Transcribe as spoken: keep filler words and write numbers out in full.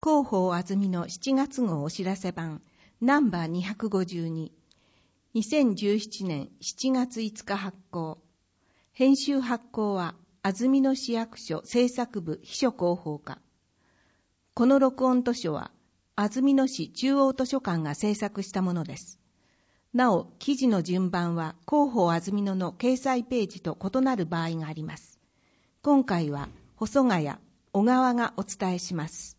広報あずみのしちがつ号お知らせ版ナンバーにひゃくごじゅうに、にせんじゅうななねんしちがついつか発行。編集発行は安曇野市役所制作部秘書広報課。この録音図書は安曇野市中央図書館が制作したものです。なお、記事の順番は広報安曇野の掲載ページと異なる場合があります。今回は細谷、小川がお伝えします。